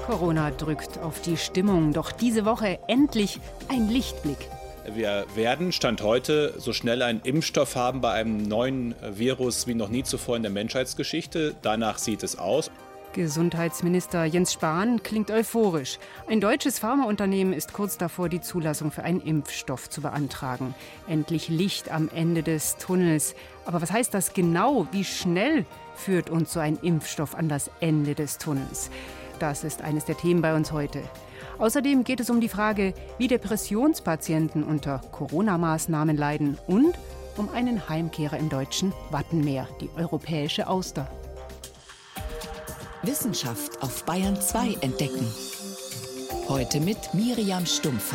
Corona drückt auf die Stimmung, doch diese Woche endlich ein Lichtblick. Wir werden, Stand heute, so schnell einen Impfstoff haben bei einem neuen Virus wie noch nie zuvor in der Menschheitsgeschichte. Danach sieht es aus. Gesundheitsminister Jens Spahn klingt euphorisch. Ein deutsches Pharmaunternehmen ist kurz davor, die Zulassung für einen Impfstoff zu beantragen. Endlich Licht am Ende des Tunnels. Aber was heißt das genau? Wie schnell führt uns so ein Impfstoff an das Ende des Tunnels? Das ist eines der Themen bei uns heute. Außerdem geht es um die Frage, wie Depressionspatienten unter Corona-Maßnahmen leiden und um einen Heimkehrer im deutschen Wattenmeer, die europäische Auster. Wissenschaft auf Bayern 2 entdecken. Heute mit Miriam Stumpfe.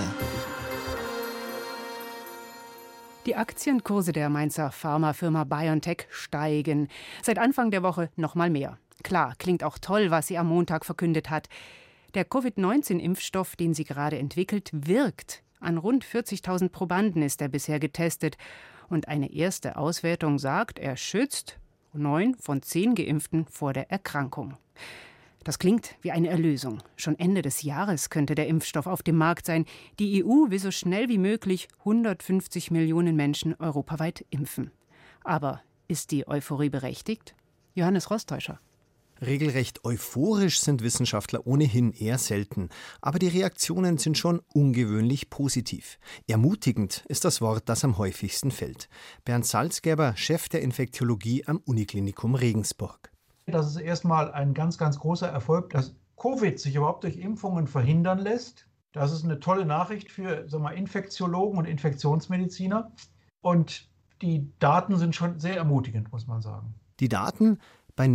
Die Aktienkurse der Mainzer Pharmafirma BioNTech steigen. Seit Anfang der Woche noch mal mehr. Klar, klingt auch toll, was sie am Montag verkündet hat. Der Covid-19-Impfstoff, den sie gerade entwickelt, wirkt. An rund 40.000 Probanden ist er bisher getestet. Und eine erste Auswertung sagt, er schützt 9 von 10 Geimpften vor der Erkrankung. Das klingt wie eine Erlösung. Schon Ende des Jahres könnte der Impfstoff auf dem Markt sein. Die EU will so schnell wie möglich 150 Millionen Menschen europaweit impfen. Aber ist die Euphorie berechtigt? Johannes Rostäuscher. Regelrecht euphorisch sind Wissenschaftler ohnehin eher selten. Aber die Reaktionen sind schon ungewöhnlich positiv. Ermutigend ist das Wort, das am häufigsten fällt. Bernd Salzgeber, Chef der Infektiologie am Uniklinikum Regensburg. Das ist erstmal ein ganz, ganz großer Erfolg, dass Covid sich überhaupt durch Impfungen verhindern lässt. Das ist eine tolle Nachricht für Infektiologen und Infektionsmediziner. Und die Daten sind schon sehr ermutigend, muss man sagen. Die Daten? Bei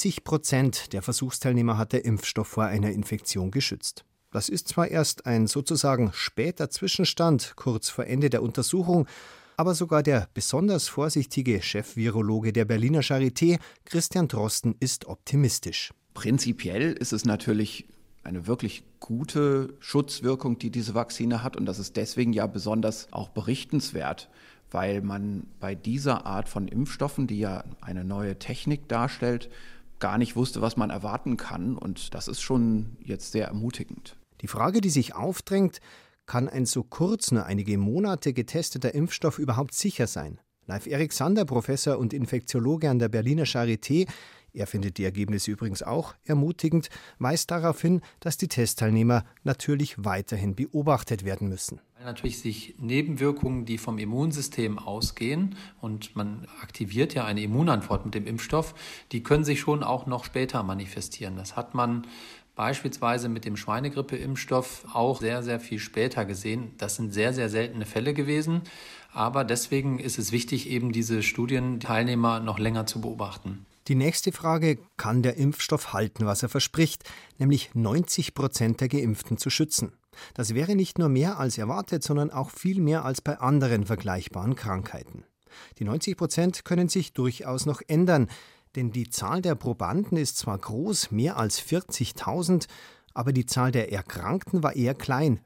90% der Versuchsteilnehmer hat der Impfstoff vor einer Infektion geschützt. Das ist zwar erst ein sozusagen später Zwischenstand, kurz vor Ende der Untersuchung, aber sogar der besonders vorsichtige Chefvirologe der Berliner Charité, Christian Drosten, ist optimistisch. Prinzipiell ist es natürlich eine wirklich gute Schutzwirkung, die diese Vakzine hat, und das ist deswegen ja besonders auch berichtenswert, weil man bei dieser Art von Impfstoffen, die ja eine neue Technik darstellt, gar nicht wusste, was man erwarten kann. Und das ist schon jetzt sehr ermutigend. Die Frage, die sich aufdrängt, kann ein so kurz, nur einige Monate getesteter Impfstoff überhaupt sicher sein? Leif Erik Sander, Professor und Infektiologe an der Berliner Charité, er findet die Ergebnisse übrigens auch ermutigend, weist darauf hin, dass die Testteilnehmer natürlich weiterhin beobachtet werden müssen. Weil natürlich sich Nebenwirkungen, die vom Immunsystem ausgehen, und man aktiviert ja eine Immunantwort mit dem Impfstoff, die können sich schon auch noch später manifestieren. Das hat man beispielsweise mit dem Schweinegrippe-Impfstoff auch sehr, sehr viel später gesehen. Das sind sehr, sehr seltene Fälle gewesen. Aber deswegen ist es wichtig, eben diese Studienteilnehmer noch länger zu beobachten. Die nächste Frage, kann der Impfstoff halten, was er verspricht, nämlich 90% der Geimpften zu schützen? Das wäre nicht nur mehr als erwartet, sondern auch viel mehr als bei anderen vergleichbaren Krankheiten. Die 90% können sich durchaus noch ändern, denn die Zahl der Probanden ist zwar groß, mehr als 40.000, aber die Zahl der Erkrankten war eher klein,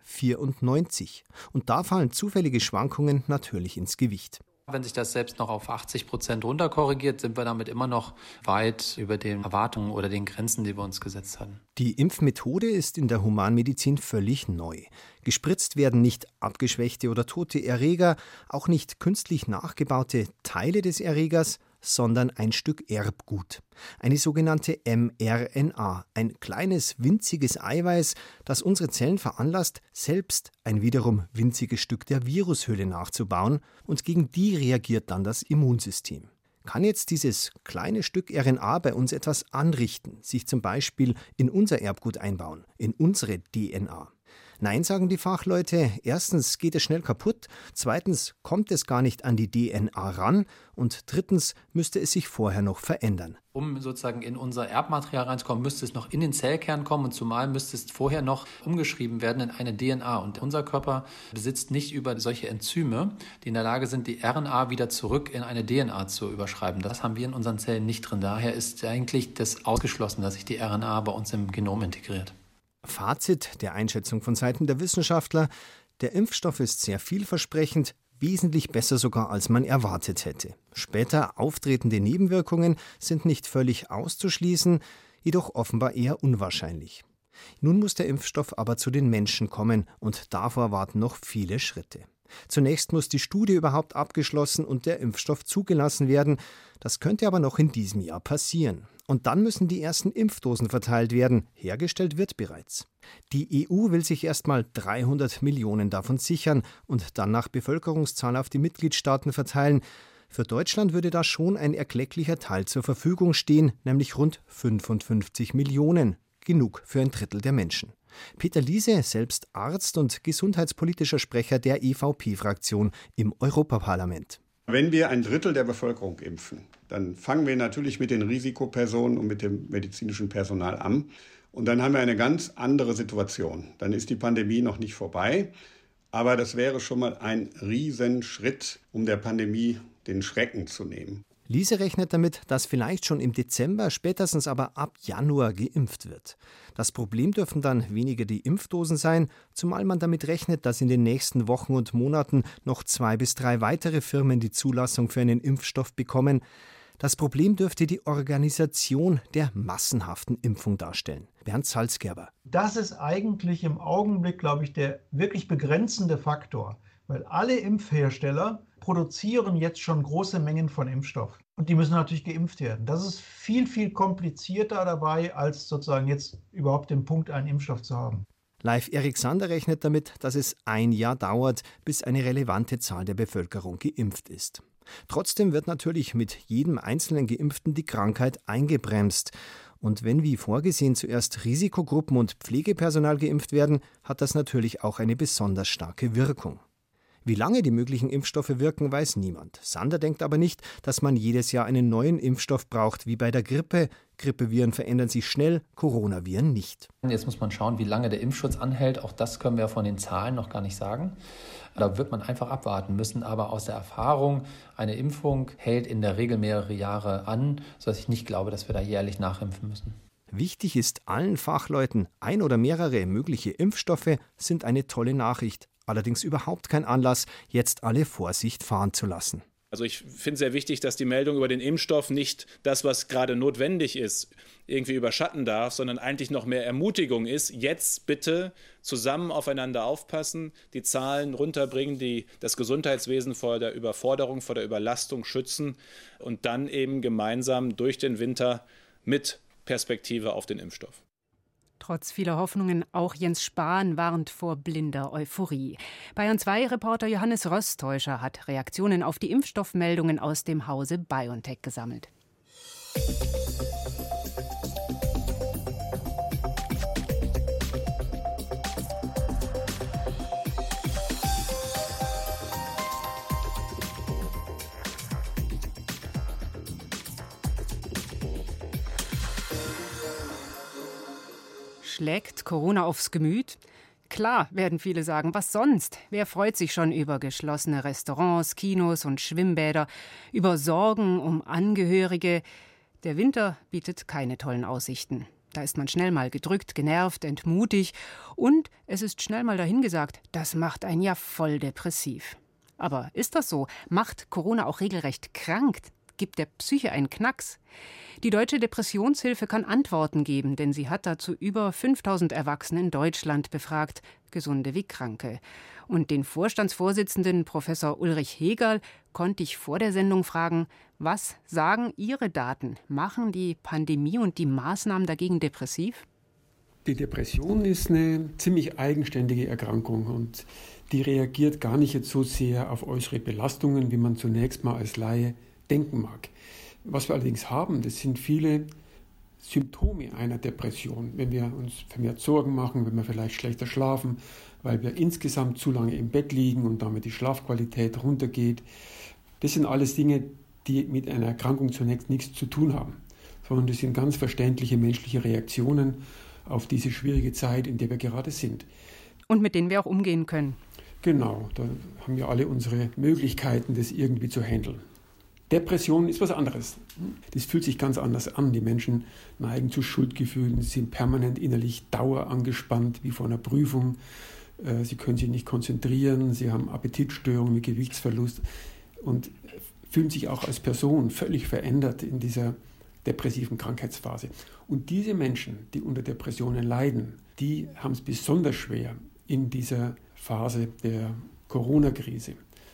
94. Und da fallen zufällige Schwankungen natürlich ins Gewicht. Wenn sich das selbst noch auf 80% runterkorrigiert, sind wir damit immer noch weit über den Erwartungen oder den Grenzen, die wir uns gesetzt hatten. Die Impfmethode ist in der Humanmedizin völlig neu. Gespritzt werden nicht abgeschwächte oder tote Erreger, auch nicht künstlich nachgebaute Teile des Erregers, sondern ein Stück Erbgut. Eine sogenannte mRNA, ein kleines, winziges Eiweiß, das unsere Zellen veranlasst, selbst ein wiederum winziges Stück der Virushülle nachzubauen, und gegen die reagiert dann das Immunsystem. Kann jetzt dieses kleine Stück RNA bei uns etwas anrichten, sich zum Beispiel in unser Erbgut einbauen, in unsere DNA? Nein, sagen die Fachleute. Erstens geht es schnell kaputt, zweitens kommt es gar nicht an die DNA ran und drittens müsste es sich vorher noch verändern. Um sozusagen in unser Erbmaterial reinzukommen, müsste es noch in den Zellkern kommen, und zumal müsste es vorher noch umgeschrieben werden in eine DNA. Und unser Körper besitzt nicht über solche Enzyme, die in der Lage sind, die RNA wieder zurück in eine DNA zu überschreiben. Das haben wir in unseren Zellen nicht drin. Daher ist eigentlich das ausgeschlossen, dass sich die RNA bei uns im Genom integriert. Fazit der Einschätzung von Seiten der Wissenschaftler: Der Impfstoff ist sehr vielversprechend, wesentlich besser sogar, als man erwartet hätte. Später auftretende Nebenwirkungen sind nicht völlig auszuschließen, jedoch offenbar eher unwahrscheinlich. Nun muss der Impfstoff aber zu den Menschen kommen und davor warten noch viele Schritte. Zunächst muss die Studie überhaupt abgeschlossen und der Impfstoff zugelassen werden. Das könnte aber noch in diesem Jahr passieren. Und dann müssen die ersten Impfdosen verteilt werden. Hergestellt wird bereits. Die EU will sich erst mal 300 Millionen davon sichern und dann nach Bevölkerungszahl auf die Mitgliedstaaten verteilen. Für Deutschland würde da schon ein erklecklicher Teil zur Verfügung stehen, nämlich rund 55 Millionen. Genug für ein Drittel der Menschen. Peter Liese, selbst Arzt und gesundheitspolitischer Sprecher der EVP-Fraktion im Europaparlament. Wenn wir ein Drittel der Bevölkerung impfen, dann fangen wir natürlich mit den Risikopersonen und mit dem medizinischen Personal an. Und dann haben wir eine ganz andere Situation. Dann ist die Pandemie noch nicht vorbei. Aber das wäre schon mal ein Riesenschritt, um der Pandemie den Schrecken zu nehmen. Liese rechnet damit, dass vielleicht schon im Dezember, spätestens aber ab Januar geimpft wird. Das Problem dürfen dann weniger die Impfdosen sein, zumal man damit rechnet, dass in den nächsten Wochen und Monaten noch 2 bis 3 weitere Firmen die Zulassung für einen Impfstoff bekommen. Das Problem dürfte die Organisation der massenhaften Impfung darstellen. Bernd Salzgerber. Das ist eigentlich im Augenblick, glaube ich, der wirklich begrenzende Faktor, weil alle Impfhersteller produzieren jetzt schon große Mengen von Impfstoff. Und die müssen natürlich geimpft werden. Das ist viel, viel komplizierter dabei, als sozusagen jetzt überhaupt den Punkt, einen Impfstoff zu haben. Live Erik Sander rechnet damit, dass es 1 Jahr dauert, bis eine relevante Zahl der Bevölkerung geimpft ist. Trotzdem wird natürlich mit jedem einzelnen Geimpften die Krankheit eingebremst. Und wenn wie vorgesehen zuerst Risikogruppen und Pflegepersonal geimpft werden, hat das natürlich auch eine besonders starke Wirkung. Wie lange die möglichen Impfstoffe wirken, weiß niemand. Sander denkt aber nicht, dass man jedes Jahr einen neuen Impfstoff braucht, wie bei der Grippe. Grippeviren verändern sich schnell, Coronaviren nicht. Jetzt muss man schauen, wie lange der Impfschutz anhält. Auch das können wir von den Zahlen noch gar nicht sagen. Da wird man einfach abwarten müssen. Aber aus der Erfahrung, eine Impfung hält in der Regel mehrere Jahre an, sodass ich nicht glaube, dass wir da jährlich nachimpfen müssen. Wichtig ist allen Fachleuten, ein oder mehrere mögliche Impfstoffe sind eine tolle Nachricht. Allerdings überhaupt kein Anlass, jetzt alle Vorsicht fahren zu lassen. Also ich finde es sehr wichtig, dass die Meldung über den Impfstoff nicht das, was gerade notwendig ist, irgendwie überschatten darf, sondern eigentlich noch mehr Ermutigung ist. Jetzt bitte zusammen aufeinander aufpassen, die Zahlen runterbringen, die das Gesundheitswesen vor der Überforderung, vor der Überlastung schützen und dann eben gemeinsam durch den Winter mit Perspektive auf den Impfstoff. Trotz vieler Hoffnungen, auch Jens Spahn warnt vor blinder Euphorie. Bayern 2-Reporter Johannes Rostäuscher hat Reaktionen auf die Impfstoffmeldungen aus dem Hause BioNTech gesammelt. Schlägt Corona aufs Gemüt? Klar, werden viele sagen, was sonst? Wer freut sich schon über geschlossene Restaurants, Kinos und Schwimmbäder, über Sorgen um Angehörige? Der Winter bietet keine tollen Aussichten. Da ist man schnell mal gedrückt, genervt, entmutigt und es ist schnell mal dahingesagt, das macht einen ja voll depressiv. Aber ist das so? Macht Corona auch regelrecht krank? Gibt der Psyche einen Knacks? Die Deutsche Depressionshilfe kann Antworten geben, denn sie hat dazu über 5000 Erwachsene in Deutschland befragt, Gesunde wie Kranke. Und den Vorstandsvorsitzenden Professor Ulrich Hegerl konnte ich vor der Sendung fragen, was sagen Ihre Daten? Machen die Pandemie und die Maßnahmen dagegen depressiv? Die Depression ist eine ziemlich eigenständige Erkrankung und die reagiert gar nicht jetzt so sehr auf äußere Belastungen, wie man zunächst mal als Laie denken mag. Was wir allerdings haben, das sind viele Symptome einer Depression. Wenn wir uns vermehrt Sorgen machen, wenn wir vielleicht schlechter schlafen, weil wir insgesamt zu lange im Bett liegen und damit die Schlafqualität runtergeht. Das sind alles Dinge, die mit einer Erkrankung zunächst nichts zu tun haben, sondern das sind ganz verständliche menschliche Reaktionen auf diese schwierige Zeit, in der wir gerade sind. Und mit denen wir auch umgehen können. Genau, da haben wir alle unsere Möglichkeiten, das irgendwie zu handeln. Depression ist was anderes. Das fühlt sich ganz anders an. Die Menschen neigen zu Schuldgefühlen, sind permanent innerlich dauerangespannt, wie vor einer Prüfung. Sie können sich nicht konzentrieren, sie haben Appetitstörungen mit Gewichtsverlust und fühlen sich auch als Person völlig verändert in dieser depressiven Krankheitsphase. Und diese Menschen, die unter Depressionen leiden, die haben es besonders schwer in dieser Phase der Corona-Krise,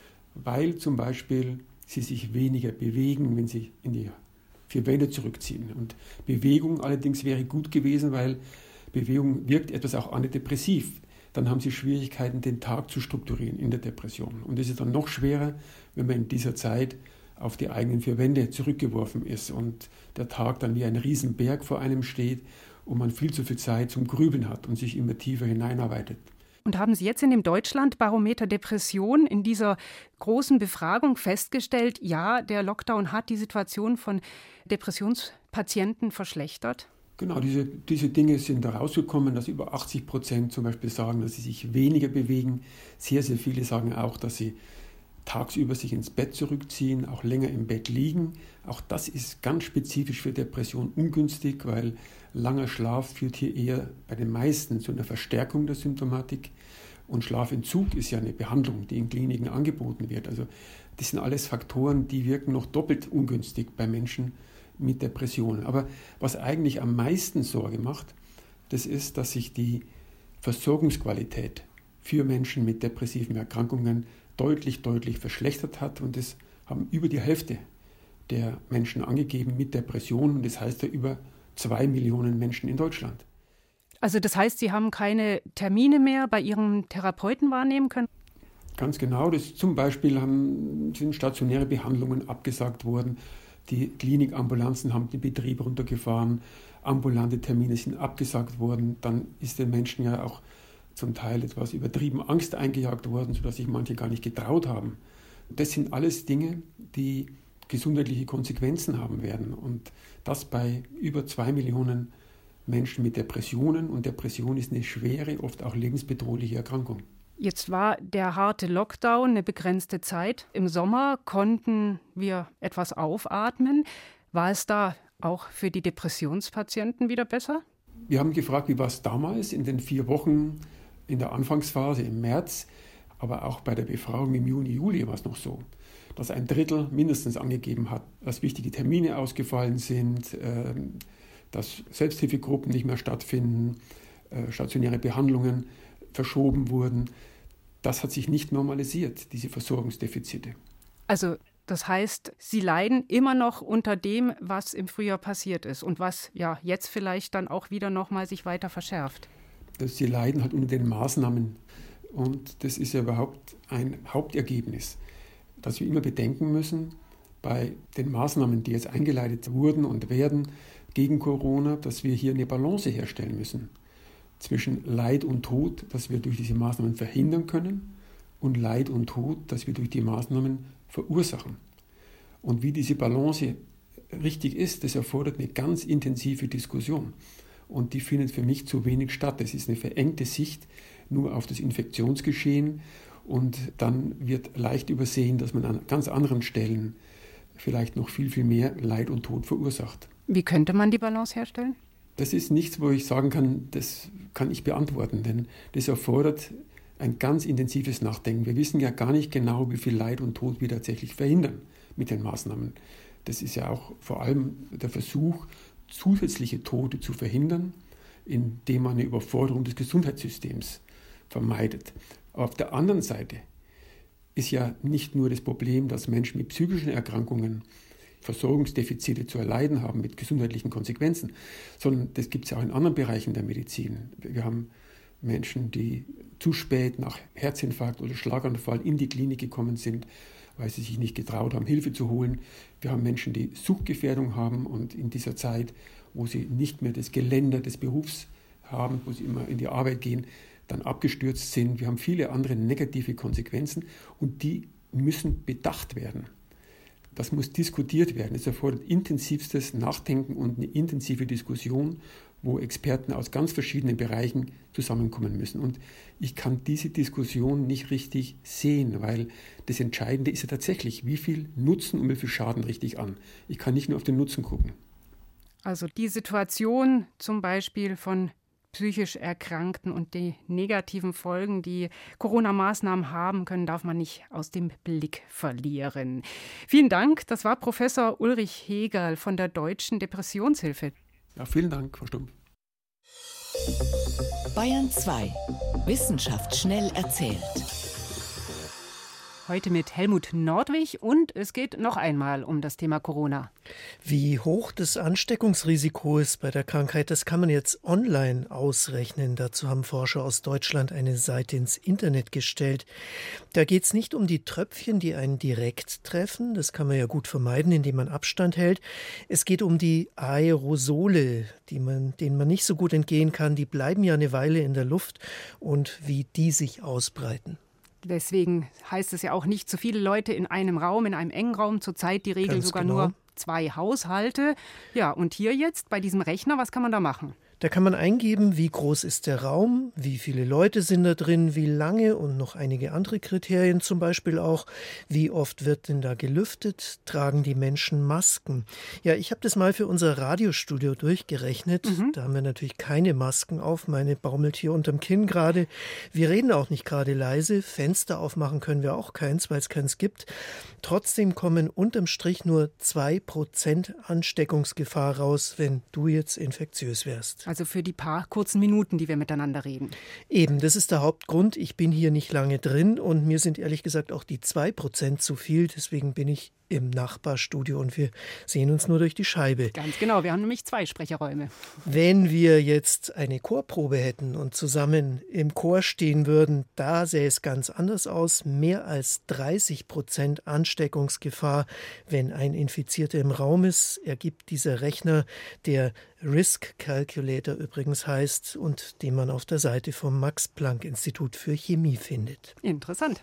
weil zum Beispiel sie sich weniger bewegen, wenn sie in die vier Wände zurückziehen. Und Bewegung allerdings wäre gut gewesen, weil Bewegung wirkt etwas auch antidepressiv. Dann haben sie Schwierigkeiten, den Tag zu strukturieren in der Depression. Und es ist dann noch schwerer, wenn man in dieser Zeit auf die eigenen vier Wände zurückgeworfen ist und der Tag dann wie ein Riesenberg vor einem steht und man viel zu viel Zeit zum Grübeln hat und sich immer tiefer hineinarbeitet. Und haben Sie jetzt in dem Deutschland-Barometer Depression in dieser großen Befragung festgestellt, ja, der Lockdown hat die Situation von Depressionspatienten verschlechtert? Genau, diese Dinge sind da rausgekommen, dass über 80% zum Beispiel sagen, dass sie sich weniger bewegen. Sehr, sehr viele sagen auch, dass sie tagsüber sich ins Bett zurückziehen, auch länger im Bett liegen. Auch das ist ganz spezifisch für Depression ungünstig, weil langer Schlaf führt hier eher bei den meisten zu einer Verstärkung der Symptomatik. Und Schlafentzug ist ja eine Behandlung, die in Kliniken angeboten wird. Also das sind alles Faktoren, die wirken noch doppelt ungünstig bei Menschen mit Depressionen. Aber was eigentlich am meisten Sorge macht, das ist, dass sich die Versorgungsqualität für Menschen mit depressiven Erkrankungen deutlich verschlechtert hat. Und das haben über die Hälfte der Menschen angegeben mit Depressionen. Und das heißt ja über 2 Millionen Menschen in Deutschland. Also das heißt, Sie haben keine Termine mehr bei Ihrem Therapeuten wahrnehmen können? Ganz genau. Zum Beispiel sind stationäre Behandlungen abgesagt worden. Die Klinikambulanzen haben den Betrieb runtergefahren. Ambulante Termine sind abgesagt worden. Dann ist den Menschen ja auch zum Teil etwas übertrieben Angst eingejagt worden, sodass sich manche gar nicht getraut haben. Das sind alles Dinge, die gesundheitliche Konsequenzen haben werden. Und das bei über 2 Millionen Menschen mit Depressionen. Und Depression ist eine schwere, oft auch lebensbedrohliche Erkrankung. Jetzt war der harte Lockdown eine begrenzte Zeit. Im Sommer konnten wir etwas aufatmen. War es da auch für die Depressionspatienten wieder besser? Wir haben gefragt, wie war es damals in den 4 Wochen in der Anfangsphase im März, aber auch bei der Befragung im Juni, Juli war es noch so, dass 1/3 mindestens angegeben hat, dass wichtige Termine ausgefallen sind, dass Selbsthilfegruppen nicht mehr stattfinden, stationäre Behandlungen verschoben wurden. Das hat sich nicht normalisiert, diese Versorgungsdefizite. Also das heißt, Sie leiden immer noch unter dem, was im Frühjahr passiert ist und was ja jetzt vielleicht dann auch wieder noch mal sich weiter verschärft. Sie leiden halt unter den Maßnahmen. Und das ist ja überhaupt ein Hauptergebnis, dass wir immer bedenken müssen, bei den Maßnahmen, die jetzt eingeleitet wurden und werden gegen Corona, dass wir hier eine Balance herstellen müssen zwischen Leid und Tod, das wir durch diese Maßnahmen verhindern können, und Leid und Tod, das wir durch die Maßnahmen verursachen. Und wie diese Balance richtig ist, das erfordert eine ganz intensive Diskussion. Und die findet für mich zu wenig statt. Das ist eine verengte Sicht nur auf das Infektionsgeschehen. Und dann wird leicht übersehen, dass man an ganz anderen Stellen vielleicht noch viel mehr Leid und Tod verursacht. Wie könnte man die Balance herstellen? Das ist nichts, wo ich sagen kann, das kann ich beantworten, denn das erfordert ein ganz intensives Nachdenken. Wir wissen ja gar nicht genau, wie viel Leid und Tod wir tatsächlich verhindern mit den Maßnahmen. Das ist ja auch vor allem der Versuch, zusätzliche Tote zu verhindern, indem man eine Überforderung des Gesundheitssystems vermeidet. Aber auf der anderen Seite ist ja nicht nur das Problem, dass Menschen mit psychischen Erkrankungen Versorgungsdefizite zu erleiden haben mit gesundheitlichen Konsequenzen, sondern das gibt es ja auch in anderen Bereichen der Medizin. Wir haben Menschen, die zu spät nach Herzinfarkt oder Schlaganfall in die Klinik gekommen sind, weil sie sich nicht getraut haben, Hilfe zu holen. Wir haben Menschen, die Suchtgefährdung haben und in dieser Zeit, wo sie nicht mehr das Geländer des Berufs haben, wo sie immer in die Arbeit gehen, dann abgestürzt sind. Wir haben viele andere negative Konsequenzen und die müssen bedacht werden. Das muss diskutiert werden. Es erfordert intensivstes Nachdenken und eine intensive Diskussion, wo Experten aus ganz verschiedenen Bereichen zusammenkommen müssen. Und ich kann diese Diskussion nicht richtig sehen, weil das Entscheidende ist ja tatsächlich, wie viel Nutzen und wie viel Schaden richte ich an. Ich kann nicht nur auf den Nutzen gucken. Also die Situation zum Beispiel von psychisch Erkrankten und die negativen Folgen, die Corona-Maßnahmen haben können, darf man nicht aus dem Blick verlieren. Vielen Dank. Das war Professor Ulrich Hegerl von der Deutschen Depressionshilfe. Ja, vielen Dank, Frau Stumpf. Bayern 2. Wissenschaft schnell erzählt. Heute mit Helmut Nordwig und es geht noch einmal um das Thema Corona. Wie hoch das Ansteckungsrisiko ist bei der Krankheit, das kann man jetzt online ausrechnen. Dazu haben Forscher aus Deutschland eine Seite ins Internet gestellt. Da geht es nicht um die Tröpfchen, die einen direkt treffen. Das kann man ja gut vermeiden, indem man Abstand hält. Es geht um die Aerosole, denen man nicht so gut entgehen kann. Die bleiben ja eine Weile in der Luft und wie die sich ausbreiten. Deswegen heißt es ja auch nicht zu viele Leute in einem Raum, in einem engen Raum. Zurzeit die Regel Ganz sogar genau. nur 2 Haushalte. Ja, und hier jetzt bei diesem Rechner, was kann man da machen? Da kann man eingeben, wie groß ist der Raum, wie viele Leute sind da drin, wie lange und noch einige andere Kriterien, zum Beispiel auch, wie oft wird denn da gelüftet, tragen die Menschen Masken. Ja, ich habe das mal für unser Radiostudio durchgerechnet. Da haben wir natürlich keine Masken auf, meine baumelt hier unterm Kinn gerade. Wir reden auch nicht gerade leise, Fenster aufmachen können wir auch keins, weil es keins gibt. Trotzdem kommen unterm Strich nur 2% Ansteckungsgefahr raus, wenn du jetzt infektiös wärst. Also für die paar kurzen Minuten, die wir miteinander reden. Eben, das ist der Hauptgrund. Ich bin hier nicht lange drin und mir sind ehrlich gesagt auch die 2% zu viel. Deswegen bin ich im Nachbarstudio und wir sehen uns nur durch die Scheibe. Ganz genau, wir haben nämlich 2 Sprecherräume. Wenn wir jetzt eine Chorprobe hätten und zusammen im Chor stehen würden, da sähe es ganz anders aus. Mehr als 30% Ansteckungsgefahr, wenn ein Infizierter im Raum ist, ergibt dieser Rechner, der Risk Calculator übrigens heißt und den man auf der Seite vom Max-Planck-Institut für Chemie findet. Interessant.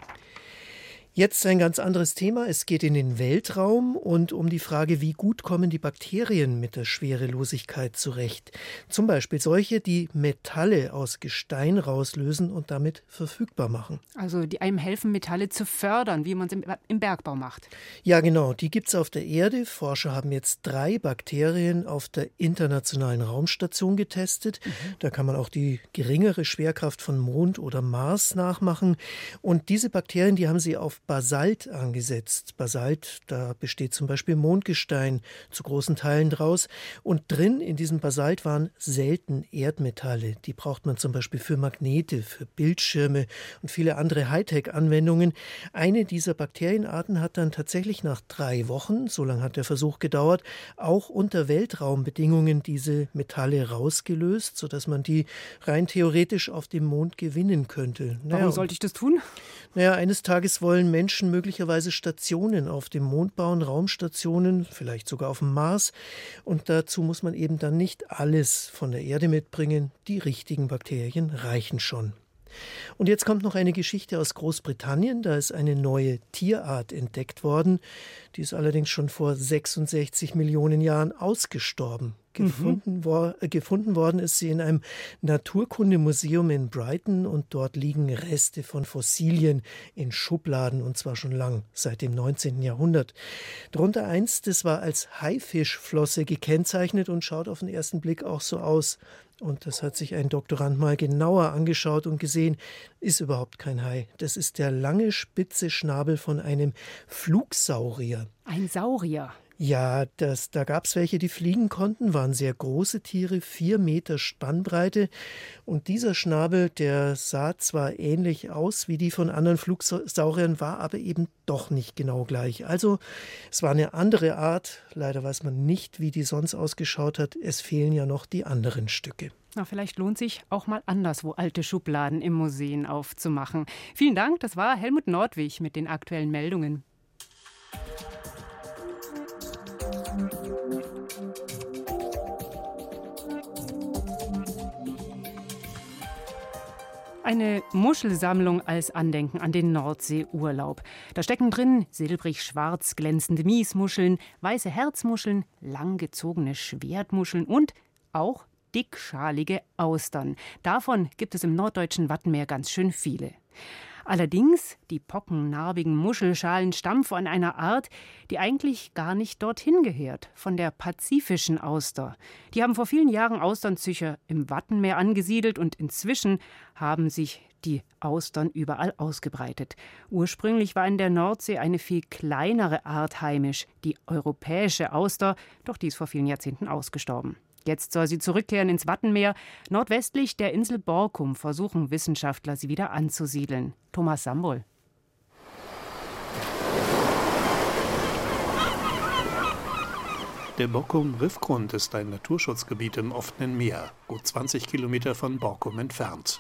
Jetzt ein ganz anderes Thema. Es geht in den Weltraum und um die Frage, wie gut kommen die Bakterien mit der Schwerelosigkeit zurecht. Zum Beispiel solche, die Metalle aus Gestein rauslösen und damit verfügbar machen. Also die einem helfen, Metalle zu fördern, wie man es im Bergbau macht. Ja, genau. Die gibt es auf der Erde. Forscher haben jetzt 3 Bakterien auf der Internationalen Raumstation getestet. Da kann man auch die geringere Schwerkraft von Mond oder Mars nachmachen. Und diese Bakterien, die haben sie auf Basalt angesetzt. Basalt, da besteht zum Beispiel Mondgestein zu großen Teilen draus. Und drin in diesem Basalt waren selten Erdmetalle. Die braucht man zum Beispiel für Magnete, für Bildschirme und viele andere Hightech-Anwendungen. Eine dieser Bakterienarten hat dann tatsächlich nach 3 Wochen, so lange hat der Versuch gedauert, auch unter Weltraumbedingungen diese Metalle rausgelöst, sodass man die rein theoretisch auf dem Mond gewinnen könnte. Warum sollte ich das tun? Eines Tages wollen Menschen möglicherweise Stationen auf dem Mond bauen, Raumstationen, vielleicht sogar auf dem Mars. Und dazu muss man eben dann nicht alles von der Erde mitbringen. Die richtigen Bakterien reichen schon. Und jetzt kommt noch eine Geschichte aus Großbritannien. Da ist eine neue Tierart entdeckt worden. Die ist allerdings schon vor 66 Millionen Jahren ausgestorben. Gefunden worden ist sie in einem Naturkundemuseum in Brighton und dort liegen Reste von Fossilien in Schubladen und zwar schon lang, seit dem 19. Jahrhundert. Darunter eins, das war als Haifischflosse gekennzeichnet und schaut auf den ersten Blick auch so aus. Und das hat sich ein Doktorand mal genauer angeschaut und gesehen, ist überhaupt kein Hai. Das ist der lange, spitze Schnabel von einem Flugsaurier. Ein Saurier? Ja, da gab es welche, die fliegen konnten, waren sehr große Tiere, 4 Meter Spannbreite. Und dieser Schnabel, der sah zwar ähnlich aus wie die von anderen Flugsauriern, war aber eben doch nicht genau gleich. Also es war eine andere Art. Leider weiß man nicht, wie die sonst ausgeschaut hat. Es fehlen ja noch die anderen Stücke. Na, vielleicht lohnt sich auch mal anderswo alte Schubladen im Museum aufzumachen. Vielen Dank, das war Helmut Nordwig mit den aktuellen Meldungen. Eine Muschelsammlung als Andenken an den Nordseeurlaub. Da stecken drin silbrig-schwarz glänzende Miesmuscheln, weiße Herzmuscheln, langgezogene Schwertmuscheln und auch dickschalige Austern. Davon gibt es im norddeutschen Wattenmeer ganz schön viele. Allerdings, die pockennarbigen Muschelschalen stammen von einer Art, die eigentlich gar nicht dorthin gehört, von der pazifischen Auster. Die haben vor vielen Jahren Austernzüchter im Wattenmeer angesiedelt und inzwischen haben sich die Austern überall ausgebreitet. Ursprünglich war in der Nordsee eine viel kleinere Art heimisch, die europäische Auster, doch die ist vor vielen Jahrzehnten ausgestorben. Jetzt soll sie zurückkehren ins Wattenmeer. Nordwestlich der Insel Borkum versuchen Wissenschaftler, sie wieder anzusiedeln. Thomas Sambol. Der Borkum-Riffgrund ist ein Naturschutzgebiet im offenen Meer, gut 20 Kilometer von Borkum entfernt.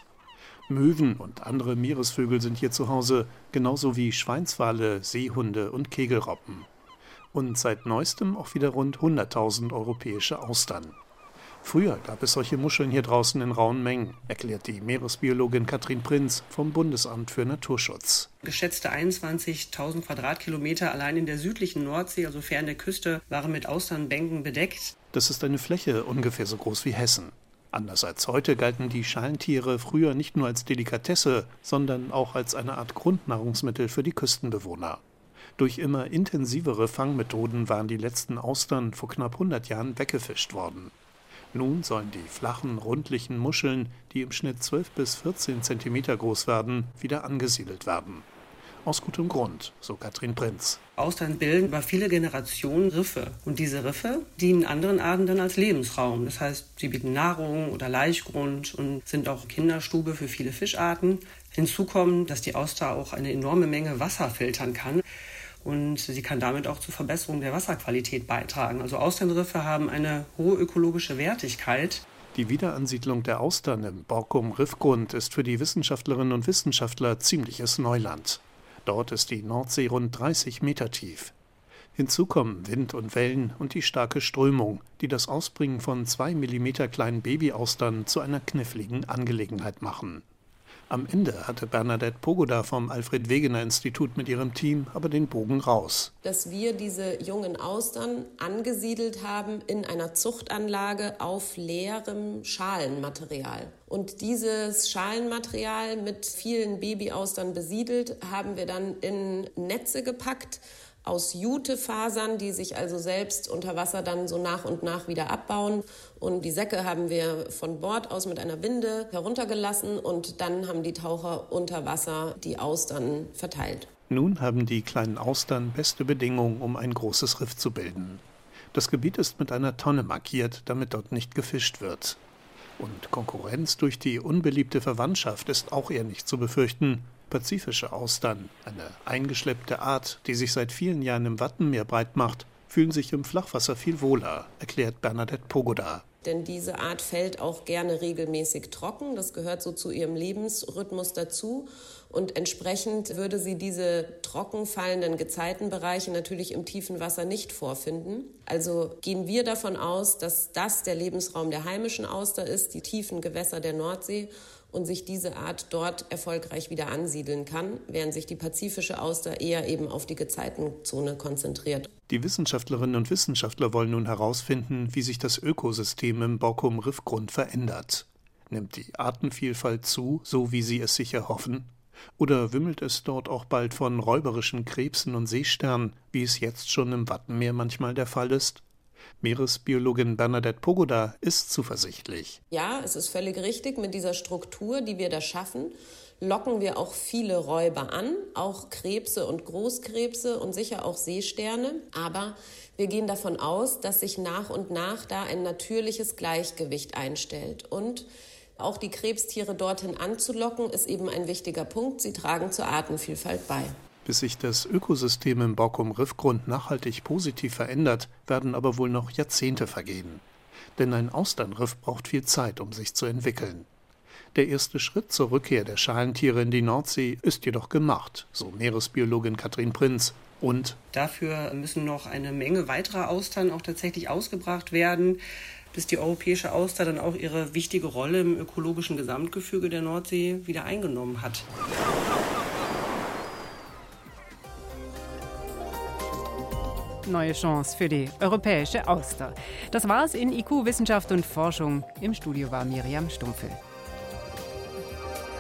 Möwen und andere Meeresvögel sind hier zu Hause, genauso wie Schweinswale, Seehunde und Kegelrobben. Und seit neuestem auch wieder rund 100.000 europäische Austern. Früher gab es solche Muscheln hier draußen in rauen Mengen, erklärt die Meeresbiologin Katrin Prinz vom Bundesamt für Naturschutz. Geschätzte 21.000 Quadratkilometer allein in der südlichen Nordsee, also fern der Küste, waren mit Austernbänken bedeckt. Das ist eine Fläche ungefähr so groß wie Hessen. Anders als heute galten die Schalentiere früher nicht nur als Delikatesse, sondern auch als eine Art Grundnahrungsmittel für die Küstenbewohner. Durch immer intensivere Fangmethoden waren die letzten Austern vor knapp 100 Jahren weggefischt worden. Nun sollen die flachen, rundlichen Muscheln, die im Schnitt 12 bis 14 Zentimeter groß werden, wieder angesiedelt werden. Aus gutem Grund, so Katrin Prinz. Austern bilden über viele Generationen Riffe. Und diese Riffe dienen anderen Arten dann als Lebensraum. Das heißt, sie bieten Nahrung oder Laichgrund und sind auch Kinderstube für viele Fischarten. Hinzu kommt, dass die Auster auch eine enorme Menge Wasser filtern kann. Und sie kann damit auch zur Verbesserung der Wasserqualität beitragen. Also Austernriffe haben eine hohe ökologische Wertigkeit. Die Wiederansiedlung der Austern im Borkum-Riffgrund ist für die Wissenschaftlerinnen und Wissenschaftler ziemliches Neuland. Dort ist die Nordsee rund 30 Meter tief. Hinzu kommen Wind und Wellen und die starke Strömung, die das Ausbringen von 2 Millimeter kleinen Babyaustern zu einer kniffligen Angelegenheit machen. Am Ende hatte Bernadette Pogoda vom Alfred-Wegener-Institut mit ihrem Team aber den Bogen raus. Dass wir diese jungen Austern angesiedelt haben in einer Zuchtanlage auf leerem Schalenmaterial. Und dieses Schalenmaterial mit vielen Babyaustern besiedelt haben wir dann in Netze gepackt aus Jutefasern, die sich also selbst unter Wasser dann so nach und nach wieder abbauen. Und die Säcke haben wir von Bord aus mit einer Winde heruntergelassen und dann haben die Taucher unter Wasser die Austern verteilt. Nun haben die kleinen Austern beste Bedingungen, um ein großes Riff zu bilden. Das Gebiet ist mit einer Tonne markiert, damit dort nicht gefischt wird. Und Konkurrenz durch die unbeliebte Verwandtschaft ist auch eher nicht zu befürchten. Pazifische Austern, eine eingeschleppte Art, die sich seit vielen Jahren im Wattenmeer breit macht, fühlen sich im Flachwasser viel wohler, erklärt Bernadette Pogoda. Denn diese Art fällt auch gerne regelmäßig trocken. Das gehört so zu ihrem Lebensrhythmus dazu. Und entsprechend würde sie diese trocken fallenden Gezeitenbereiche natürlich im tiefen Wasser nicht vorfinden. Also gehen wir davon aus, dass das der Lebensraum der heimischen Auster ist, die tiefen Gewässer der Nordsee, und sich diese Art dort erfolgreich wieder ansiedeln kann, während sich die pazifische Auster eher eben auf die Gezeitenzone konzentriert. Die Wissenschaftlerinnen und Wissenschaftler wollen nun herausfinden, wie sich das Ökosystem im Borkum-Riffgrund verändert. Nimmt die Artenvielfalt zu, so wie sie es sich erhoffen? Oder wimmelt es dort auch bald von räuberischen Krebsen und Seesternen, wie es jetzt schon im Wattenmeer manchmal der Fall ist? Meeresbiologin Bernadette Pogoda ist zuversichtlich. Ja, es ist völlig richtig. Mit dieser Struktur, die wir da schaffen, locken wir auch viele Räuber an, auch Krebse und Großkrebse und sicher auch Seesterne. Aber wir gehen davon aus, dass sich nach und nach da ein natürliches Gleichgewicht einstellt. Und auch die Krebstiere dorthin anzulocken, ist eben ein wichtiger Punkt. Sie tragen zur Artenvielfalt bei. Bis sich das Ökosystem im Borkum-Riffgrund nachhaltig positiv verändert, werden aber wohl noch Jahrzehnte vergehen. Denn ein Austernriff braucht viel Zeit, um sich zu entwickeln. Der erste Schritt zur Rückkehr der Schalentiere in die Nordsee ist jedoch gemacht, so Meeresbiologin Katrin Prinz. Und dafür müssen noch eine Menge weiterer Austern auch tatsächlich ausgebracht werden, bis die europäische Auster dann auch ihre wichtige Rolle im ökologischen Gesamtgefüge der Nordsee wieder eingenommen hat. Neue Chance für die europäische Auster. Das war's in IQ Wissenschaft und Forschung. Im Studio war Miriam Stumpfe.